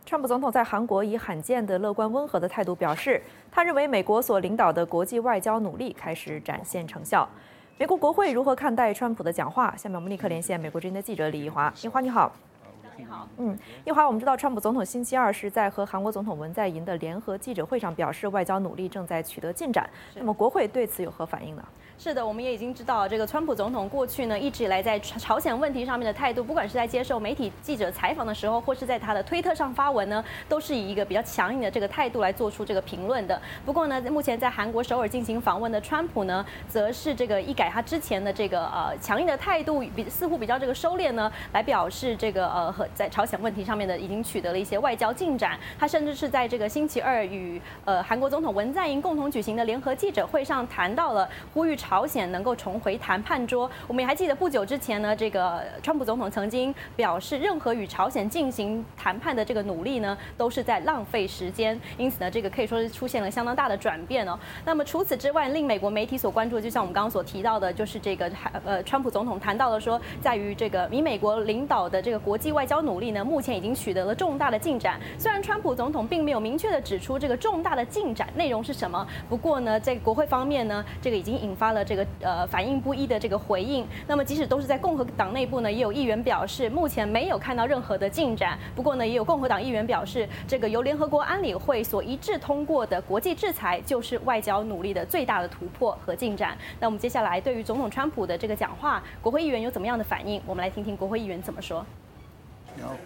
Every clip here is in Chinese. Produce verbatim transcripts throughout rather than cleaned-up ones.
川普总统在韩国以罕见的乐观温和的态度表示，他认为美国所领导的国际外交努力开始展现成效。美国国会如何看待川普的讲话？下面我们立刻连线美国之音的记者李怡华。怡华你好。 你好， 嗯，一会儿我们知道，川普总统星期二是在和韩国总统文在寅的联合记者会上表示，外交努力正在取得进展。那么，国会对此有何反应呢？ 是的，我们也已经知道，这个川普总统过去呢一直以来在朝鲜问题上面的态度，不管是在接受媒体记者采访的时候，或是在他的推特上发文呢，都是以一个比较强硬的这个态度来做出这个评论的。不过呢，目前在韩国首尔进行访问的川普呢，则是这个一改他之前的这个呃强硬的态度，比似乎比较这个收敛呢，来表示这个呃和在朝鲜问题上面的已经取得了一些外交进展。他甚至是在这个星期二与呃韩国总统文在寅共同举行的联合记者会上谈到了呼吁朝鲜能够重回谈判桌。我们也还记得不久之前呢，这个川普总统曾经表示，任何与朝鲜进行谈判的这个努力呢，都是在浪费时间。因此呢，这个可以说是出现了相当大的转变哦。那么除此之外，令美国媒体所关注的，就像我们刚刚所提到的，就是这个呃，川普总统谈到了说，在于这个以美国领导的这个国际外交努力呢，目前已经取得了重大的进展。虽然川普总统并没有明确的指出这个重大的进展内容是什么，不过呢，在国会方面呢，这个已经引发了这个呃反应不一的这个回应。那么即使都是在共和党内部呢，也有议员表示目前没有看到任何的进展。不过呢，也有共和党议员表示，这个由联合国安理会所一致通过的国际制裁，就是外交努力的最大的突破和进展。那我们接下来对于总统川普的这个讲话，国会议员有怎么样的反应？我们来听听国会议员怎么说。 No.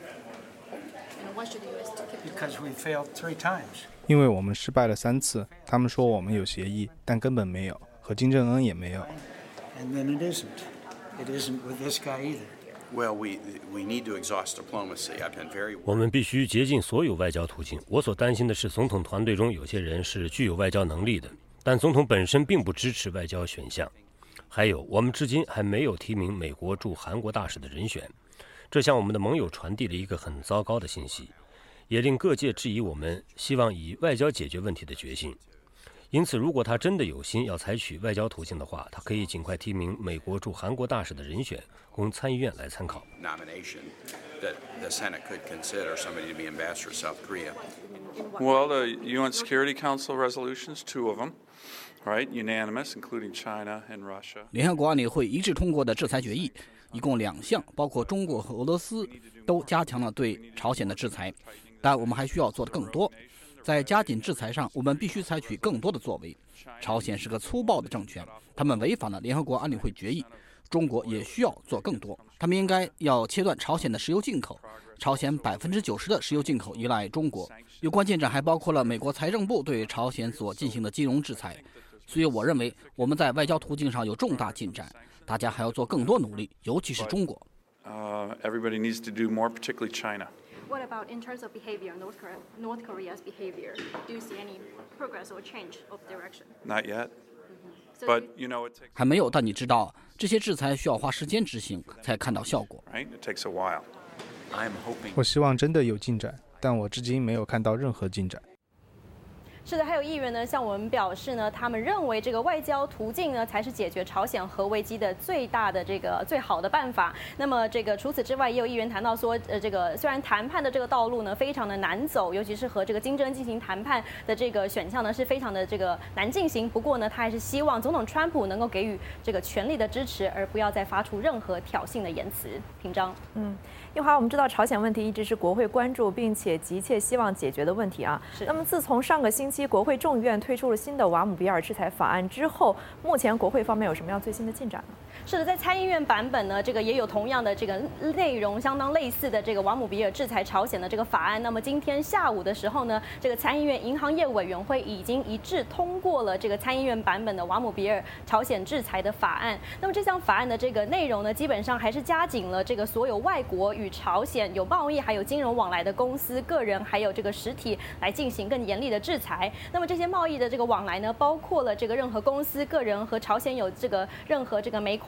Because we failed three times. 因为我们失败了三次，他们说我们有协议，但根本没有，和金正恩也没有。 And then it isn't. It isn't with this guy either. Well, we we need to exhaust diplomacy. I've been very. 我们必须竭尽所有外交途径。我所担心的是，总统团队中有些人是具有外交能力的，但总统本身并不支持外交选项。还有，我们至今还没有提名美国驻韩国大使的人选，这向我们的盟友传递了一个很糟糕的信息，也令各界质疑我们希望以外交解决问题的决心。因此，如果他真的有心要采取外交途径的话，他可以尽快提名美国驻韩国大使的人选，供参议院来参考。 Nomination that the Senate could consider somebody to be ambassador to South Korea. Well, the U N Security Council resolutions, two of them, right, unanimous, including China and Russia. 联合国安理会一致通过的制裁决议，一共两项，包括中国和俄罗斯都加强了对朝鲜的制裁，但我们还需要做得更多。在加紧制裁上，我们必须采取更多的作为。朝鲜是个粗暴的政权，他们违反了联合国安理会决议。中国也需要做更多，他们应该要切断朝鲜的石油进口。朝鲜百分之九十的石油进口依赖中国。有关进展还包括了美国财政部对朝鲜所进行的金融制裁。所以我认为我们在外交途径上有重大进展，大家还要做更多努力，尤其是中国。 Uh, everybody needs to do more, particularly China.What about in terms of behavior, North Korea, North Korea's behavior? Do you see any progress or change of direction? Not yet. But you know, it takes. 还没有，但你知道，这些制裁需要花时间执行，才看到效果。 Right? It takes a while. I'm hoping. 我希望真的有进展，但我至今没有看到任何进展。 是的，还有议员呢向我们表示呢，他们认为这个外交途径呢才是解决朝鲜核危机的最大的这个最好的办法。那么这个除此之外，也有议员谈到说，呃，这个虽然谈判的这个道路呢非常的难走，尤其是和这个金正恩进行谈判的这个选项呢是非常的这个难进行。不过呢，他还是希望总统川普能够给予这个全力的支持，而不要再发出任何挑衅的言辞。平章， 嗯。一会儿我们知道，朝鲜问题一直是国会关注并且急切希望解决的问题啊。那么，自从上个星期国会众议院推出了新的瓦姆比尔制裁法案之后，目前国会方面有什么样最新的进展呢？ 是的，在参议院版本呢，这个也有同样的这个内容相当类似的这个瓦姆比尔制裁朝鲜的这个法案。那么今天下午的时候呢，这个参议院银行业委员会已经一致通过了这个参议院版本的瓦姆比尔朝鲜制裁的法案。那么这项法案的这个内容呢，基本上还是加紧了这个所有外国与朝鲜有贸易还有金融往来的公司、个人还有这个实体来进行更严厉的制裁。那么这些贸易的这个往来呢，包括了这个任何公司、个人和朝鲜有这个任何这个煤矿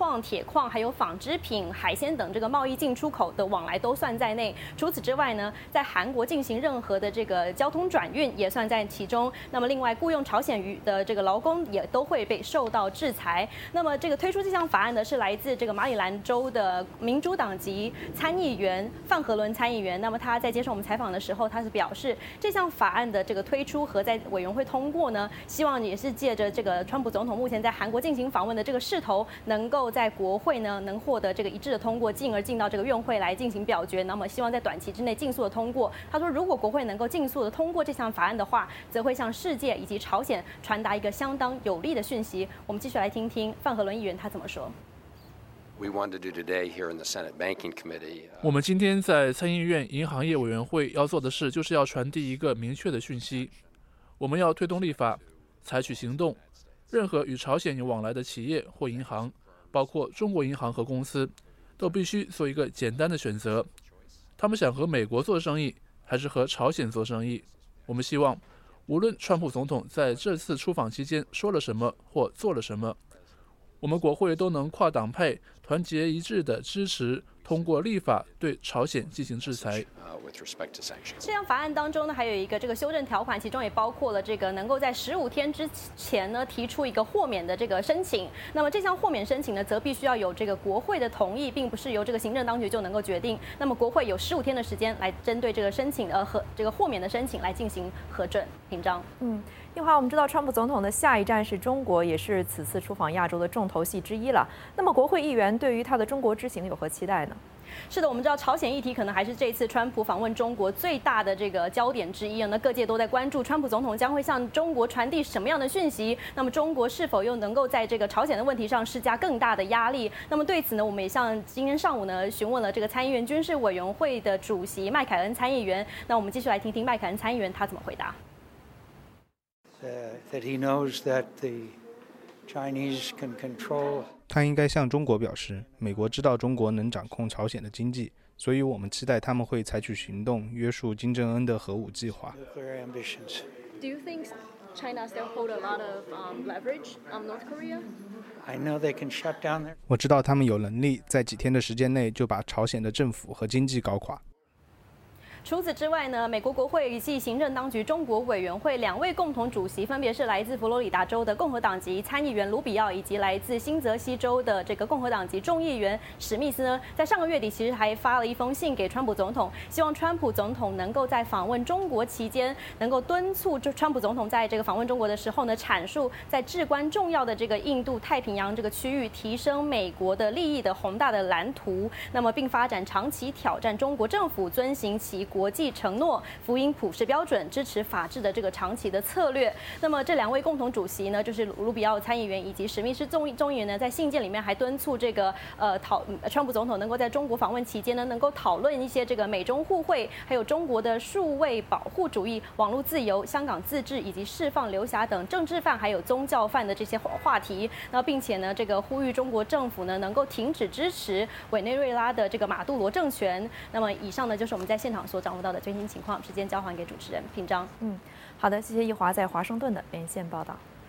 矿、铁矿、还有纺织品、海鲜等这个贸易进出口的往来都算在内。除此之外呢，在韩国进行任何的这个交通转运也算在其中。那么另外，雇佣朝鲜语的这个劳工也都会被受到制裁。那么这个推出这项法案的是来自这个马里兰州的民主党籍参议员范和伦参议员。那么他在接受我们采访的时候，他是表示，这项法案的这个推出和在委员会通过呢，希望也是借着这个川普总统目前在韩国进行访问的这个势头，能够在国会呢能获得这个一致的通过，进而进到这个院会来进行表决。那么希望在短期之内尽速的通过。他说，如果国会能够尽速的通过这项法案的话，则会向世界以及朝鲜传达一个相当有力的讯息。我们继续来听听范和伦议员他怎么说。 我们今天在参议院银行业委员会要做的事，就是要传递一个明确的讯息。我们要推动立法，采取行动。任何与朝鲜有往来的企业或银行，包括中国银行和公司，都必须做一个简单的选择：他们想和美国做生意，还是和朝鲜做生意？我们希望，无论川普总统在这次出访期间说了什么或做了什么，我们国会都能跨党派团结一致地支持通过立法对朝鲜进行制裁。 这项法案当中呢，还有一个这个修正条款，其中也包括了这个能够在十五天之前呢提出一个豁免的这个申请。那么这项豁免申请呢，则必须要有这个国会的同意，并不是由这个行政当局就能够决定。那么国会有十五天的时间来针对这个申请呃和这个豁免的申请来进行核准评章。 嗯。一华，我们知道川普总统的下一站是中国，也是此次出访亚洲的重头戏之一了。那么，国会议员对于他的中国之行有何期待呢？ 是的，我们知道朝鲜议题可能还是这次川普访问中国最大的这个焦点之一啊。那各界都在关注川普总统将会向中国传递什么样的讯息？那么中国是否又能够在这个朝鲜的问题上施加更大的压力？那么对此呢，我们也向今天上午呢询问了这个参议院军事委员会的主席麦凯恩参议员。那我们继续来听听麦凯恩参议员他怎么回答。 Uh, that he knows that the Chinese can control. 他应该向中国表示，美国知道中国能掌控朝鲜的经济，所以我们期待他们会采取行动约束金正恩的核武计划。 Nuclear ambitions. Do you think China still hold a lot of um, leverage on North Korea? I know they can shut down their. 我知道他们有能力在几天的时间内就把朝鲜的政府和经济搞垮。 除此之外呢，美国国会及行政当局中国委员会两位共同主席，分别是来自佛罗里达州的共和党籍参议员卢比奥，以及来自新泽西州的这个共和党籍众议员史密斯呢，在上个月底其实还发了一封信给川普总统，希望川普总统能够在访问中国期间，能够敦促川普总统在这个访问中国的时候呢，阐述在至关重要的这个印度太平洋这个区域提升美国的利益的宏大的蓝图，那么并发展长期挑战中国政府遵行其国际承诺、福音普世标准、支持法治的这个长期的策略。那么这两位共同主席呢，就是卢比奥参议员以及史密斯众众议员呢，在信件里面还敦促这个呃讨川普总统能够在中国访问期间呢，能够讨论一些这个美中互惠，还有中国的数位保护主义、网络自由、香港自治以及释放刘霞等政治犯还有宗教犯的这些话题。那并且呢，这个呼吁中国政府呢，能够停止支持委内瑞拉的这个马杜罗政权。那么以上呢，就是我们在现场所掌握到的最新情况，时间交还给主持人平章。 嗯，好的，谢谢一华在华盛顿的连线报道。